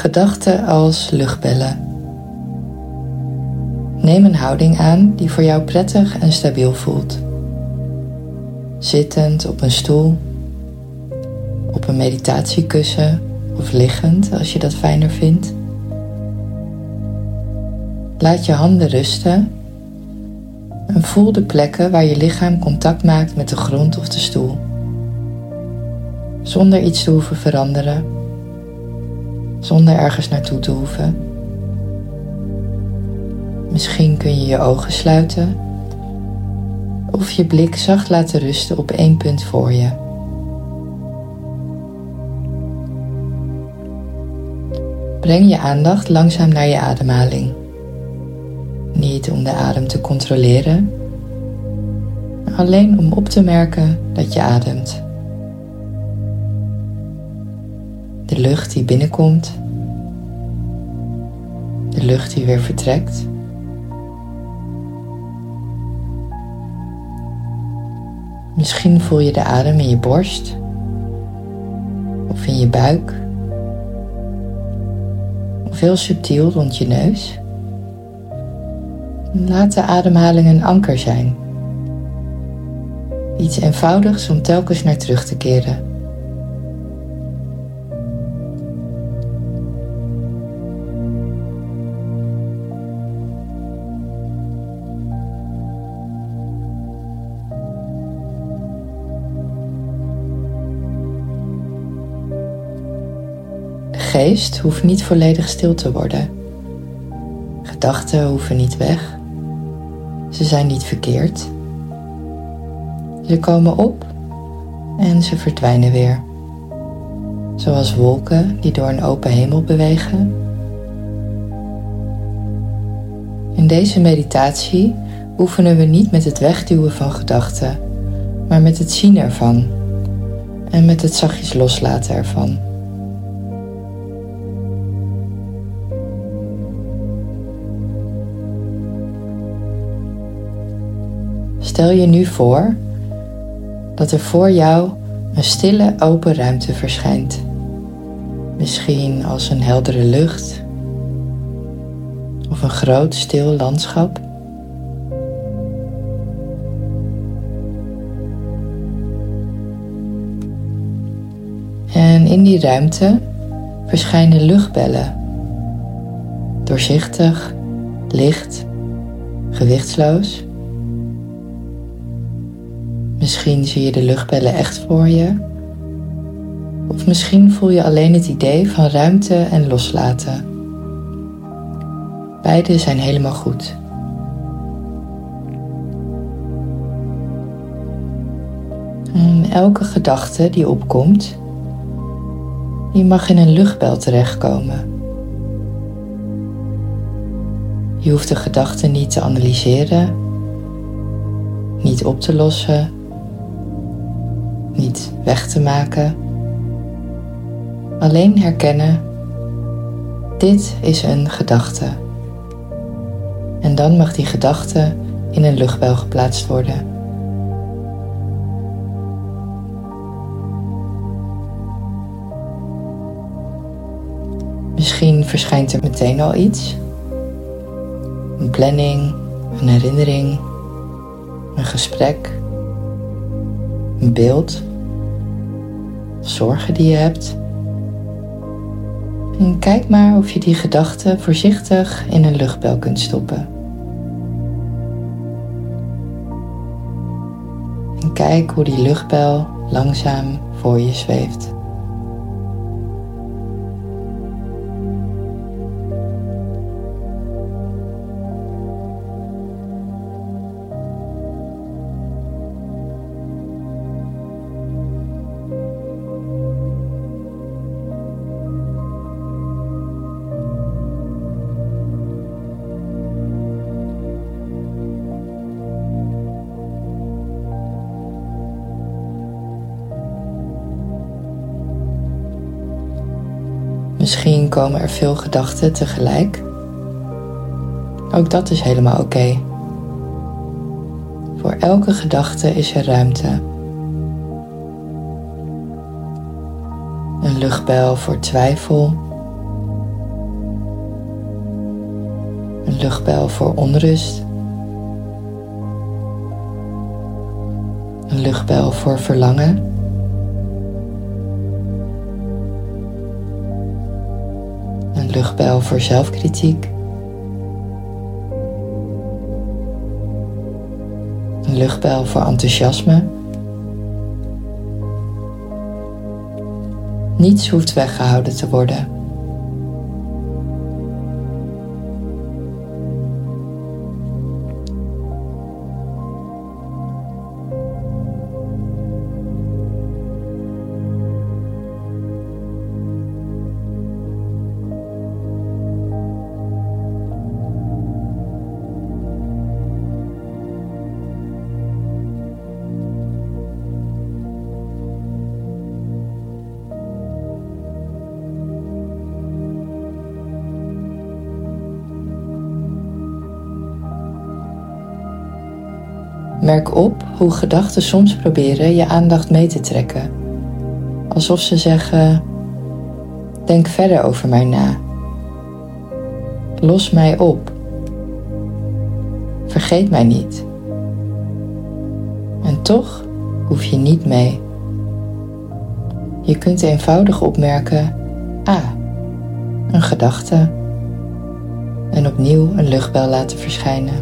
Gedachten als luchtbellen. Neem een houding aan die voor jou prettig en stabiel voelt. Zittend op een stoel, op een meditatiekussen of liggend als je dat fijner vindt. Laat je handen rusten en voel de plekken waar je lichaam contact maakt met de grond of de stoel. Zonder iets te hoeven veranderen, zonder ergens naartoe te hoeven. Misschien kun je je ogen sluiten of je blik zacht laten rusten op één punt voor je. Breng je aandacht langzaam naar je ademhaling. Niet om de adem te controleren, alleen om op te merken dat je ademt. De lucht die binnenkomt, de lucht die weer vertrekt. Misschien voel je de adem in je borst of in je buik, of heel subtiel rond je neus. Laat de ademhaling een anker zijn. Iets eenvoudigs om telkens naar terug te keren. De geest hoeft niet volledig stil te worden. Gedachten hoeven niet weg. Ze zijn niet verkeerd. Ze komen op en ze verdwijnen weer. Zoals wolken die door een open hemel bewegen. In deze meditatie oefenen we niet met het wegduwen van gedachten, maar met het zien ervan en met het zachtjes loslaten ervan. Stel je nu voor dat er voor jou een stille open ruimte verschijnt. Misschien als een heldere lucht of een groot stil landschap. En in die ruimte verschijnen luchtbellen. Doorzichtig, licht, gewichtsloos. Misschien zie je de luchtbellen echt voor je. Of misschien voel je alleen het idee van ruimte en loslaten. Beide zijn helemaal goed. En elke gedachte die opkomt, die mag in een luchtbel terechtkomen. Je hoeft de gedachte niet te analyseren, niet op te lossen, niet weg te maken. Alleen herkennen, dit is een gedachte. En dan mag die gedachte in een luchtbel geplaatst worden. Misschien verschijnt er meteen al iets. Een planning, een herinnering, een gesprek, een beeld, zorgen die je hebt. En kijk maar of je die gedachte voorzichtig in een luchtbel kunt stoppen. En kijk hoe die luchtbel langzaam voor je zweeft. Misschien komen er veel gedachten tegelijk. Ook dat is helemaal oké. Voor elke gedachte is er ruimte. Een luchtbel voor twijfel, Een luchtbel voor onrust. Een luchtbel voor verlangen. Een luchtbel voor zelfkritiek. Een luchtbel voor enthousiasme. Niets hoeft weggehouden te worden. Merk op hoe gedachten soms proberen je aandacht mee te trekken. Alsof ze zeggen: denk verder over mij na. Los mij op. Vergeet mij niet. En toch hoef je niet mee. Je kunt eenvoudig opmerken: een gedachte. En opnieuw een luchtbel laten verschijnen.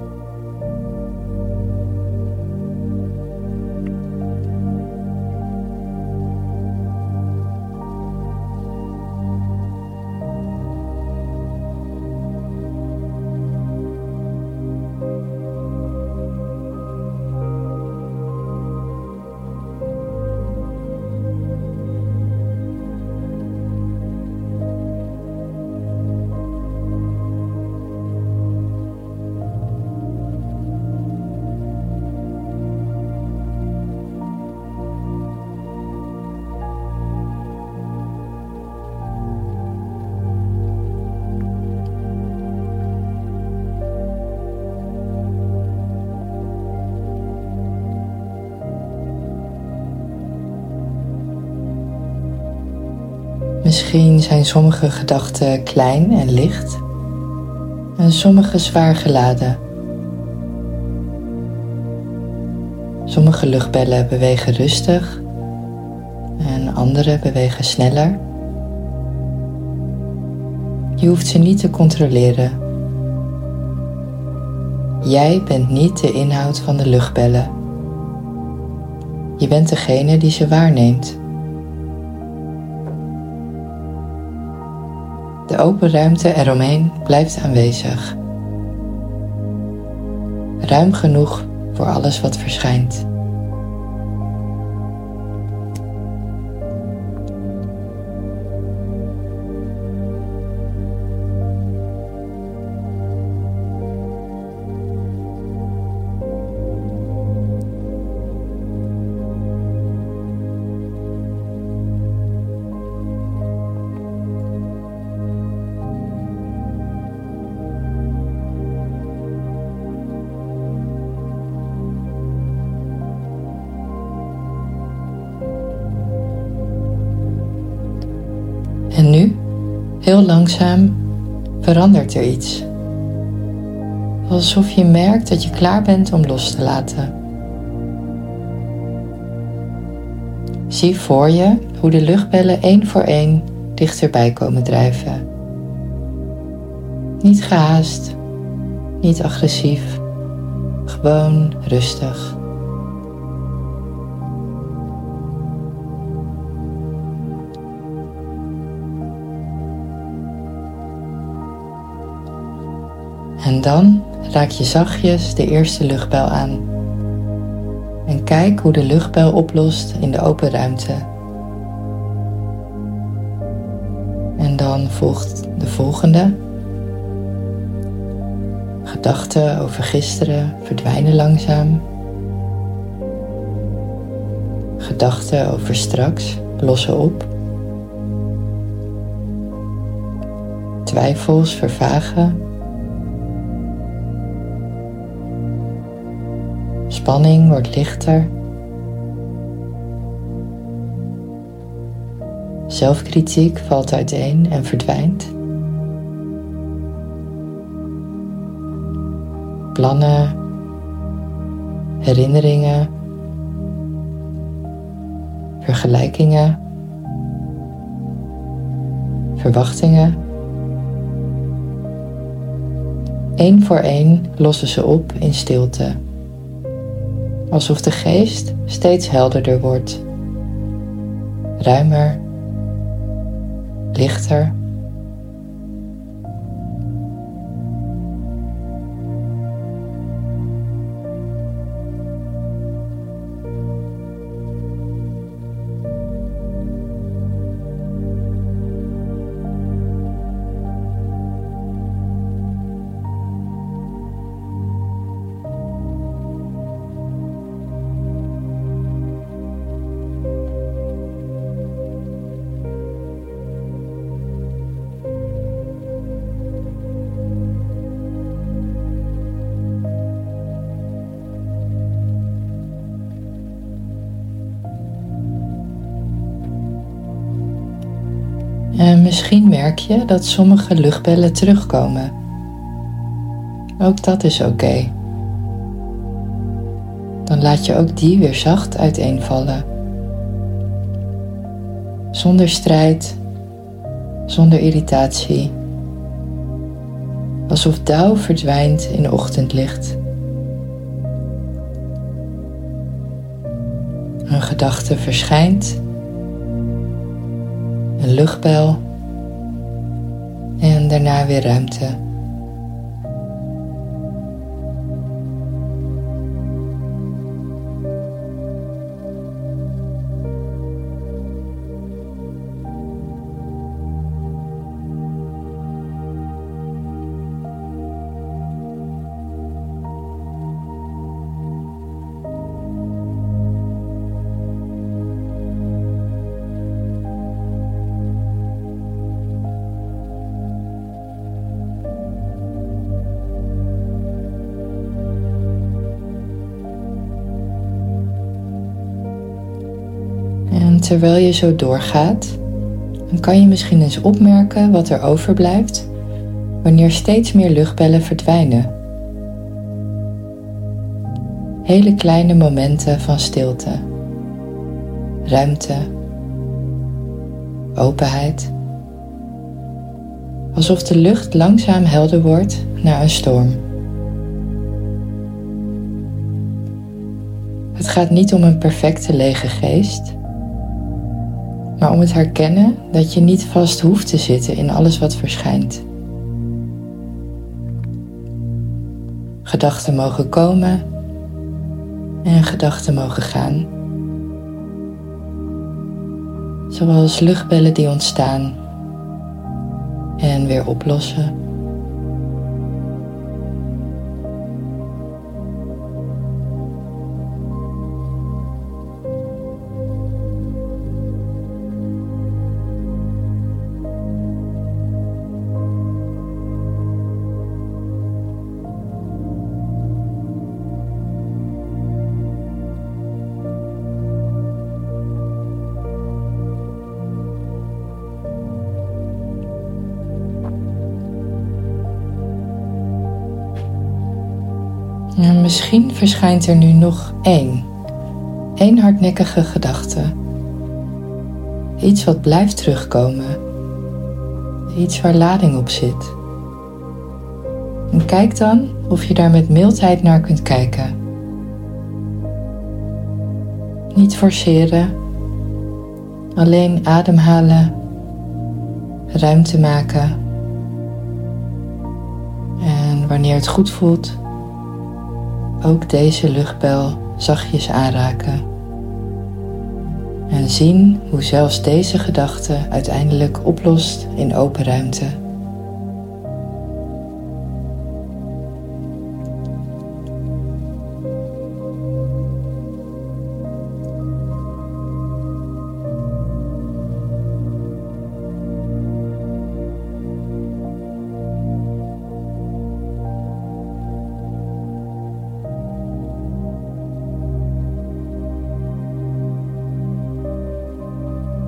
Misschien zijn sommige gedachten klein en licht en sommige zwaar geladen. Sommige luchtbellen bewegen rustig en andere bewegen sneller. Je hoeft ze niet te controleren. Jij bent niet de inhoud van de luchtbellen. Je bent degene die ze waarneemt. De open ruimte eromheen blijft aanwezig. Ruim genoeg voor alles wat verschijnt. En nu, heel langzaam, verandert er iets. Alsof je merkt dat je klaar bent om los te laten. Zie voor je hoe de luchtbellen één voor één dichterbij komen drijven. Niet gehaast, niet agressief, gewoon rustig. En dan raak je zachtjes de eerste luchtbel aan. En kijk hoe de luchtbel oplost in de open ruimte. En dan volgt de volgende. Gedachten over gisteren verdwijnen langzaam. Gedachten over straks lossen op. Twijfels vervagen. Spanning wordt lichter. Zelfkritiek valt uiteen en verdwijnt. plannen, herinneringen, vergelijkingen, verwachtingen. Eén voor één lossen ze op in stilte, alsof de geest steeds helderder wordt, ruimer, lichter. En misschien merk je dat sommige luchtbellen terugkomen. Ook dat is oké. Dan laat je ook die weer zacht uiteenvallen. Zonder strijd, zonder irritatie. Alsof dauw verdwijnt in ochtendlicht. Een gedachte verschijnt. Een luchtbel en daarna weer ruimte. En terwijl je zo doorgaat, dan kan je misschien eens opmerken wat er overblijft wanneer steeds meer luchtbellen verdwijnen. Hele kleine momenten van stilte, ruimte, openheid. Alsof de lucht langzaam helder wordt na een storm. Het gaat niet om een perfecte lege geest, maar om het herkennen dat je niet vast hoeft te zitten in alles wat verschijnt. Gedachten mogen komen en gedachten mogen gaan. Zoals luchtbellen die ontstaan en weer oplossen. En misschien verschijnt er nu nog één hardnekkige gedachte. Iets wat blijft terugkomen. Iets waar lading op zit. En kijk dan of je daar met mildheid naar kunt kijken. Niet forceren. Alleen ademhalen. Ruimte maken. En wanneer het goed voelt, ook deze luchtbel zachtjes aanraken. En zien hoe zelfs deze gedachte uiteindelijk oplost in open ruimte.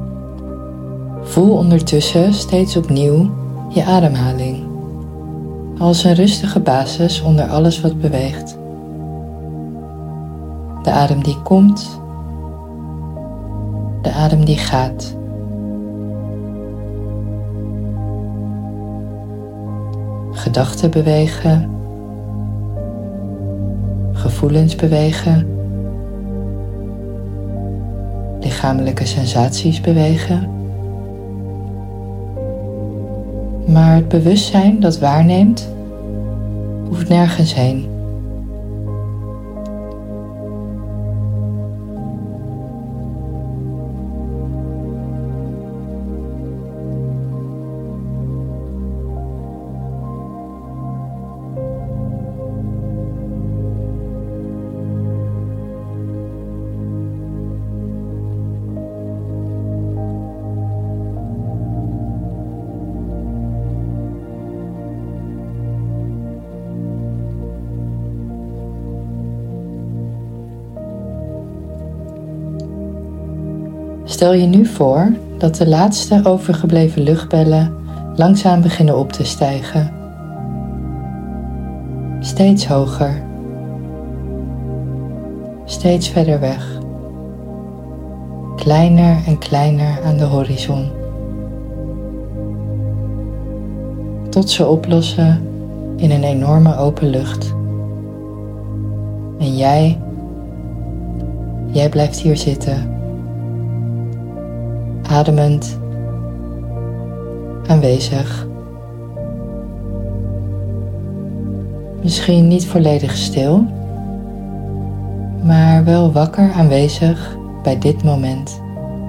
Voel ondertussen steeds opnieuw je ademhaling. als een rustige basis onder alles wat beweegt. De adem die komt, de adem die gaat. Gedachten bewegen, gevoelens bewegen, lichamelijke sensaties bewegen. Maar het bewustzijn dat waarneemt, hoeft nergens heen. Stel je nu voor dat de laatste overgebleven luchtbellen langzaam beginnen op te stijgen. Steeds hoger. Steeds verder weg. Kleiner en kleiner aan de horizon. Tot ze oplossen in een enorme open lucht. En jij blijft hier zitten. Ademend, aanwezig. Misschien niet volledig stil, maar wel wakker aanwezig bij dit moment.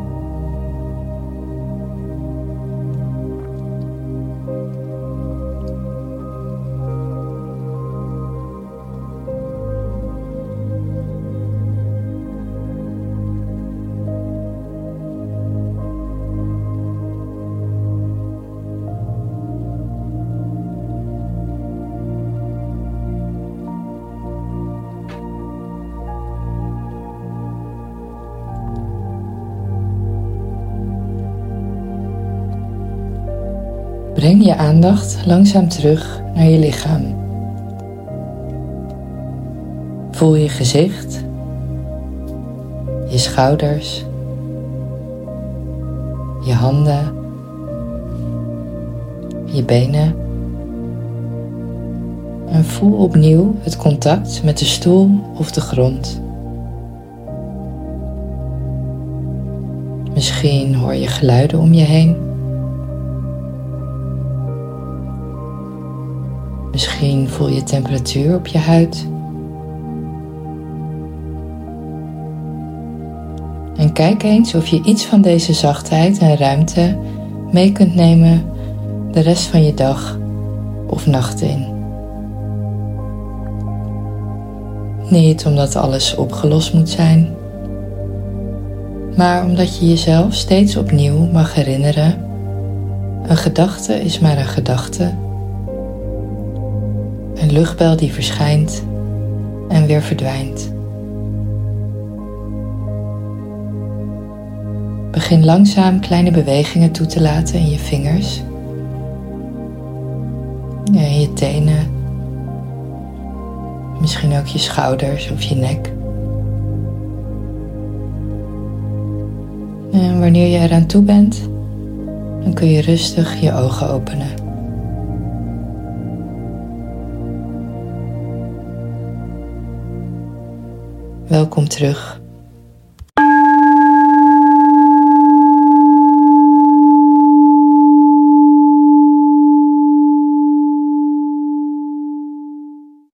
Breng je aandacht langzaam terug naar je lichaam. Voel je gezicht, je schouders, je handen, je benen. En voel opnieuw het contact met de stoel of de grond. Misschien hoor je geluiden om je heen. Misschien voel je temperatuur op je huid. En kijk eens of je iets van deze zachtheid en ruimte mee kunt nemen de rest van je dag of nacht in. Niet omdat alles opgelost moet zijn, maar omdat je jezelf steeds opnieuw mag herinneren: een gedachte is maar een gedachte. Een luchtbel die verschijnt en weer verdwijnt. Begin langzaam kleine bewegingen toe te laten in je vingers, in je tenen, misschien ook je schouders of je nek. En wanneer je eraan toe bent, dan kun je rustig je ogen openen. Welkom terug.